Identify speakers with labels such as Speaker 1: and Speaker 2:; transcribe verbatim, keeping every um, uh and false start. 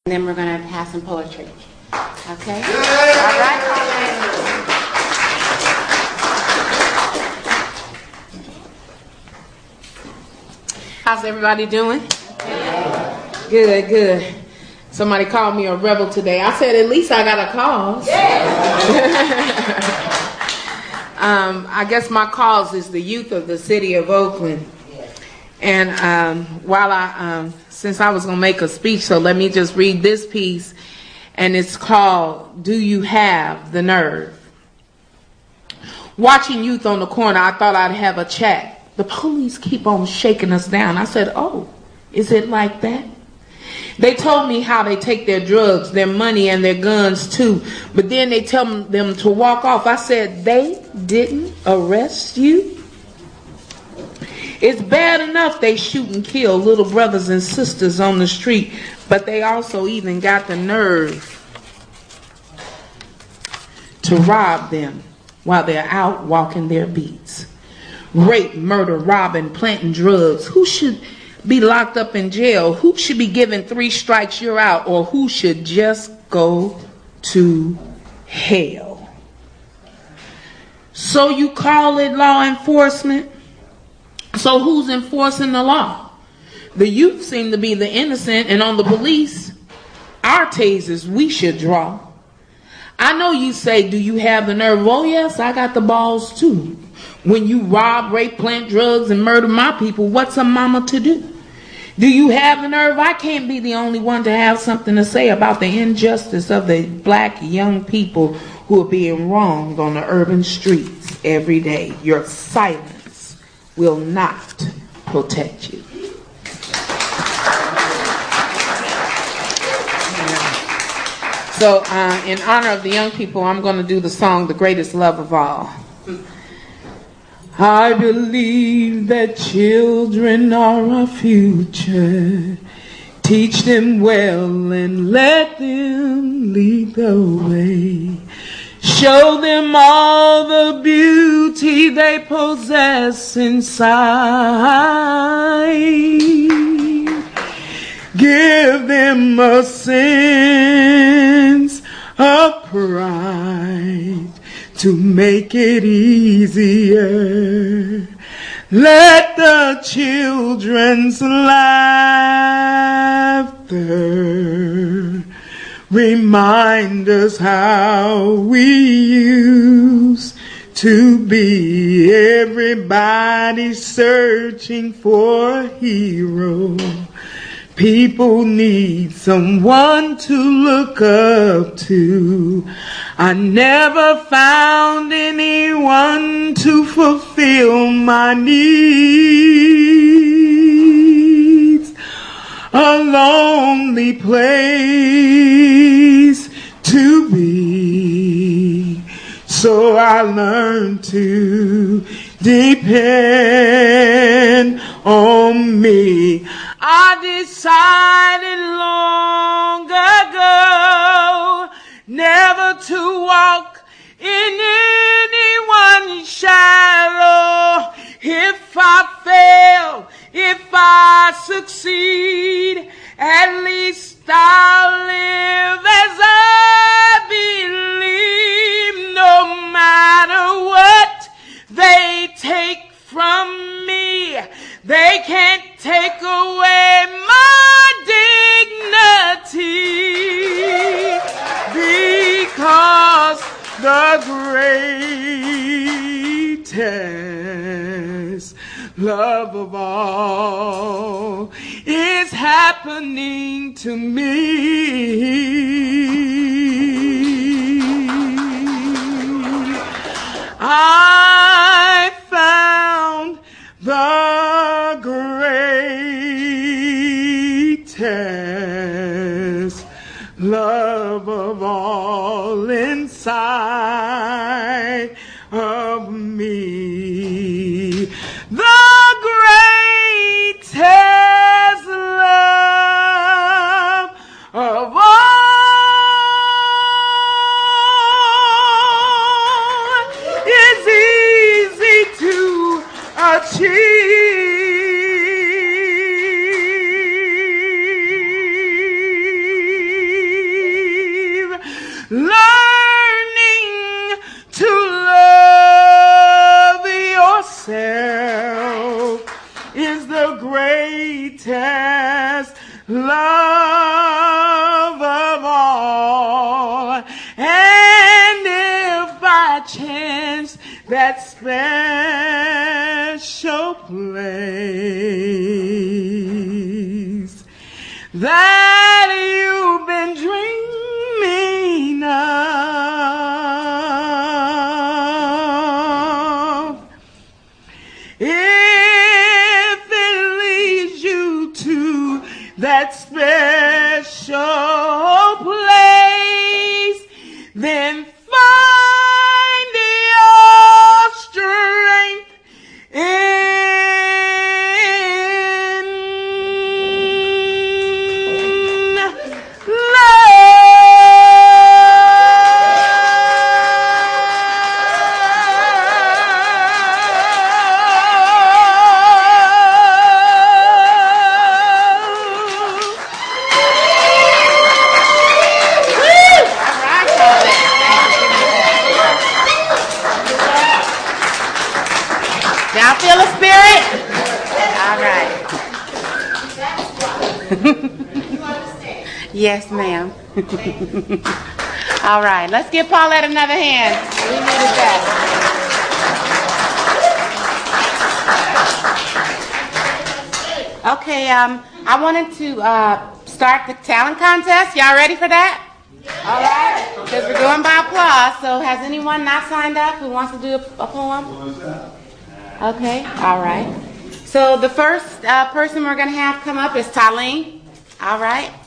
Speaker 1: And then we're going to have some poetry. Okay? All right. How's everybody doing? Good, good. Somebody called me a rebel today. I said, at least I got a cause. um, I guess my cause is the youth of the city of Oakland. And um, while I, um, since I was going to make a speech, so let me just read this piece. And it's called, Do You Have the Nerve? Watching youth on the corner, I thought I'd have a chat. The police keep on shaking us down. I said, oh, is it like that? They told me how they take their drugs, their money, and their guns too. But then they tell them to walk off. I said, they didn't arrest you? It's bad enough they shoot and kill little brothers and sisters on the street, but they also even got the nerve to rob them while they're out walking their beats. Rape, murder, robbing, planting drugs. Who should be locked up in jail? Who should be given three strikes, you're out? Or who should just go to hell? So you call it law enforcement? So who's enforcing the law? The youth seem to be the innocent, and on the police, our tasers we should draw. I know you say, do you have the nerve? Oh yes, I got the balls too. When you rob, rape, plant drugs, and murder my people, what's a mama to do? Do you have the nerve? I can't be the only one to have something to say about the injustice of the black young people who are being wronged on the urban streets every day. Your silence will not protect you. So uh, in honor of the young people, I'm going to do the song, The Greatest Love of All. I believe that children are our future. Teach them well and let them lead the way. Show them all the beauty they possess inside. Give them a sense of pride to make it easier. Let the children's laughter remind us how we used to be. Everybody searching for a hero. People need someone to look up to. I never found anyone to fulfill my needs. A lonely place to be. So I learned to depend on me. I decided long ago never to walk in anyone's shadow. If I fail, if I succeed, at least I'll live as I believe. No matter what they take from me, they can't take away my dignity, because the greatest love of all is happening to me. I found the greatest love of all inside of me. The greatest love of all is easy to achieve. learning to love yourself is the greatest love of all. And if by chance that special place that you've been dreaming of, if it leads you to that special place, then find your strength in Y'all feel the spirit? All right. Yes, ma'am. All right. Let's give Paulette another hand. We needed that. Okay. Um, I wanted to uh, start the talent contest. Y'all ready for that? All right. Because we're going by applause. So has anyone not signed up who wants to do a, a poem? Okay, all right. So the first uh, person we're going to have come up is Talene. All right.